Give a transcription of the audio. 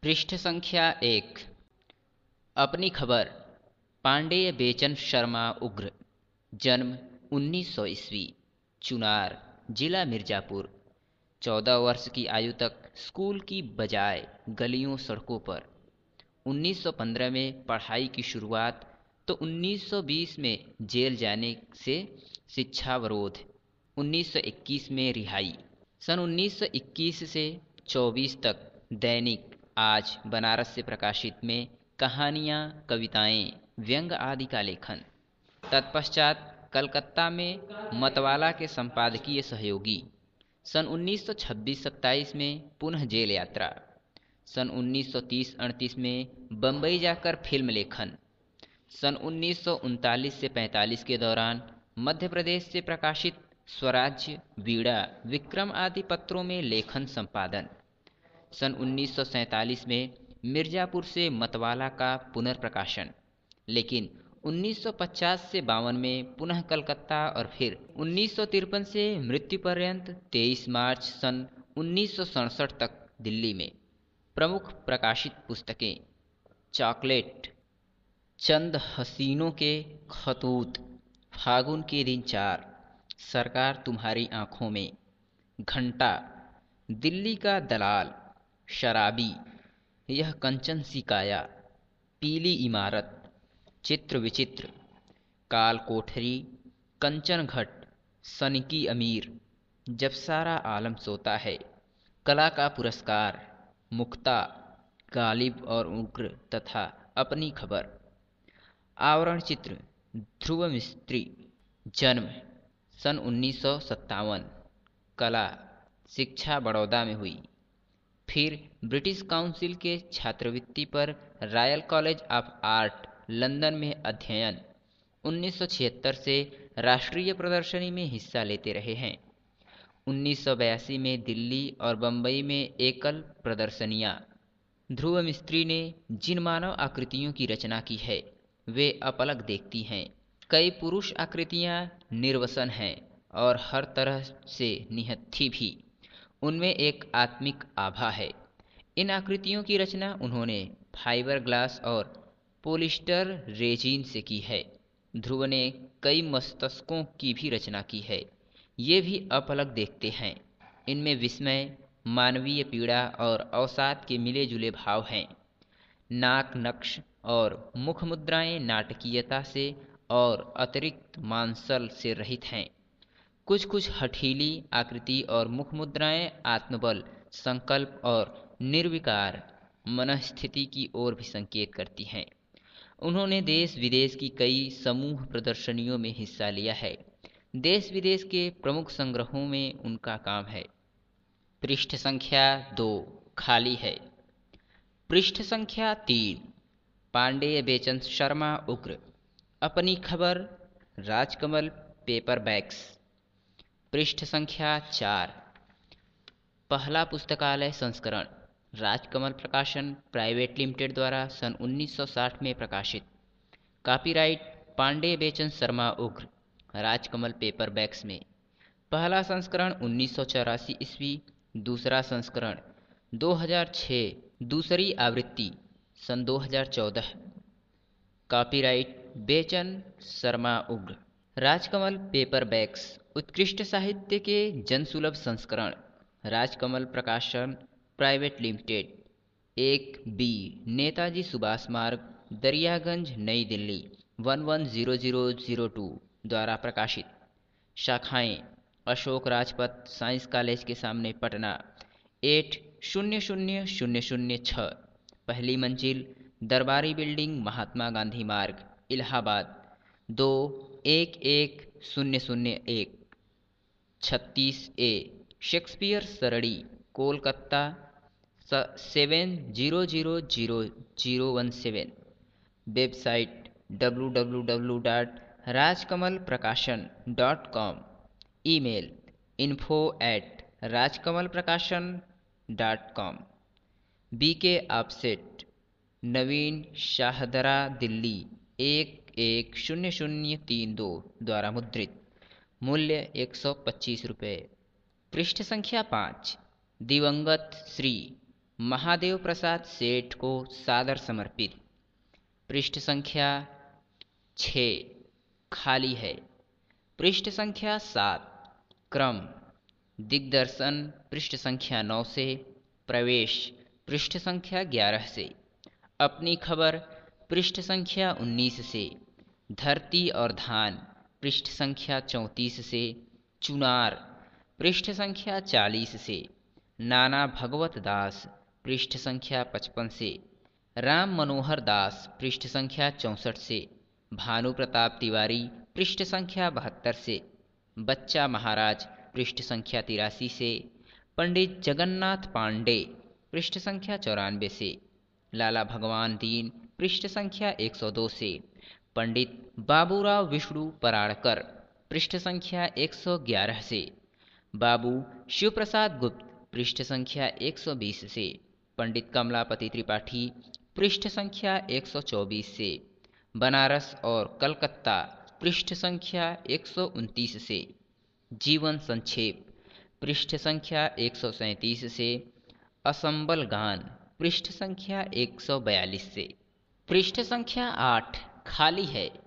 पृष्ठ संख्या 1। अपनी खबर। पांडेय बेचन शर्मा उग्र। जन्म 1900 ईस्वी। चुनार, जिला मिर्जापुर। 14 वर्ष की आयु तक स्कूल की बजाय गलियों सड़कों पर। 1915 में पढ़ाई की शुरुआत तो 1920 में जेल जाने से शिक्षावरोध। 1921 में रिहाई। सन 1921 से 24 तक दैनिक आज बनारस से प्रकाशित में कहानियाँ, कविताएं, व्यंग आदि का लेखन। तत्पश्चात कलकत्ता में मतवाला के संपादकीय सहयोगी। सन 1926-27 में पुनः जेल यात्रा। सन 1930-38 में बम्बई जाकर फिल्म लेखन। सन 1939 से 45 के दौरान मध्य प्रदेश से प्रकाशित स्वराज्य, वीणा, विक्रम आदि पत्रों में लेखन संपादन। सन 1947 में मिर्जापुर से मतवाला का पुनर्प्रकाशन, लेकिन 1950 से 52 में पुनः कलकत्ता और फिर 1953 से मृत्यु पर्यंत 23 मार्च सन 1967 तक दिल्ली में। प्रमुख प्रकाशित पुस्तकें: चॉकलेट, चंद हसीनों के खतूत, फागुन के दिन 4, सरकार तुम्हारी आंखों में, घंटा, दिल्ली का दलाल, शराबी, यह कंचन सी काया, पीली इमारत, चित्र विचित्र, काल कोठरी, कंचन घट, सनकी अमीर, जब सारा आलम सोता है, कला का पुरस्कार, मुक्ता, गालिब और उग्र तथा अपनी खबर। आवरण चित्र: ध्रुव मिस्त्री। जन्म सन 1957। कला, शिक्षा बड़ौदा में हुई, फिर ब्रिटिश काउंसिल के छात्रवृत्ति पर Royal College of Art London में अध्ययन। 1976 से राष्ट्रीय प्रदर्शनी में हिस्सा लेते रहे हैं। 1982 में दिल्ली और बम्बई में एकल प्रदर्शनियां। ध्रुव मिस्त्री ने जिन मानव आकृतियों की रचना की है वे अपलक देखती हैं। कई पुरुष आकृतियां निर्वसन हैं और हर तरह से निहत्थी भी। उनमें एक आत्मिक आभा है। इन आकृतियों की रचना उन्होंने फाइबर ग्लास और पोलिस्टर रेजिन से की है। ध्रुव ने कई मस्तकों की भी रचना की है। ये भी अपलक देखते हैं। इनमें विस्मय, मानवीय पीड़ा और अवसाद के मिले जुले भाव हैं। नाक नक्श और मुख मुद्राएं नाटकीयता से और अतिरिक्त मांसल से रहित हैं। कुछ कुछ हठीली आकृति और मुख मुद्राएं आत्मबल, संकल्प और निर्विकार मनस्थिति की ओर भी संकेत करती हैं। उन्होंने देश विदेश की कई समूह प्रदर्शनियों में हिस्सा लिया है। देश विदेश के प्रमुख संग्रहों में उनका काम है। पृष्ठ संख्या 2 खाली है। पृष्ठ संख्या 3। पांडेय बेचन शर्मा उग्र। अपनी खबर, राजकमल पेपरबैक्स। पृष्ठ संख्या 4। पहला पुस्तकालय संस्करण, राजकमल प्रकाशन प्राइवेट लिमिटेड द्वारा सन 1960 में प्रकाशित। कॉपीराइट पांडेय बेचन शर्मा उग्र, राजकमल पेपरबैक्स में। पहला संस्करण 1984 ईस्वी, दूसरा संस्करण 2006, दूसरी आवृत्ति सन 2014। कॉपीराइट बेचन शर्मा उग्र। राजकमल पेपरबैक्स उत्कृष्ट साहित्य के जनसुलभ संस्करण, राजकमल प्रकाशन private limited, 1B, Netaji Subhash मार्ग, दरियागंज, नई दिल्ली 110002 द्वारा प्रकाशित। शाखाएं: अशोक राजपथ साइंस कॉलेज के सामने पटना 800006, पहली मंजिल, दरबारी building, Mahatma Gandhi Marg, Allahabad 21101, 36A, Shakespeare Sarani, Kolkata 700017। Website www.rajkamalprakashan.com। Email info@rajkamalprakashan.com। BK offset, Naveen Shahdara, Delhi 110032 द्वारा मुद्रित। मूल्य 125 रुपये। पृष्ठ संख्या 5। दिवंगत श्री महादेव प्रसाद सेठ को सादर समर्पित। पृष्ठ संख्या 6 खाली है। पृष्ठ संख्या 7 क्रम दिग्दर्शन पृष्ठ संख्या 9 से, प्रवेश पृष्ठ संख्या 11 से, अपनी खबर पृष्ठ संख्या 19 से, धरती और धान पृष्ठ संख्या 34 से, चुनार पृष्ठ संख्या 40 से, नाना भगवत दास पृष्ठ संख्या 55 से, राम मनोहर दास पृष्ठ संख्या 64 से, भानु प्रताप तिवारी पृष्ठ संख्या 72 से, बच्चा महाराज पृष्ठ संख्या 83 से, पंडित जगन्नाथ पांडे पृष्ठ संख्या 94 से, लाला भगवान दीन पृष्ठ संख्या 102 से, पंडित बाबूराव विष्णु पराड़कर पृष्ठ संख्या 111 से, बाबू शिव प्रसाद गुप्त पृष्ठ संख्या 120 से, पंडित कमलापति त्रिपाठी पृष्ठ संख्या 124 से, बनारस और कलकत्ता पृष्ठ संख्या 129 से, जीवन संक्षेप पृष्ठ संख्या 137 से, असंबल गान पृष्ठ संख्या 142 से। पृष्ठ संख्या 8 खाली है।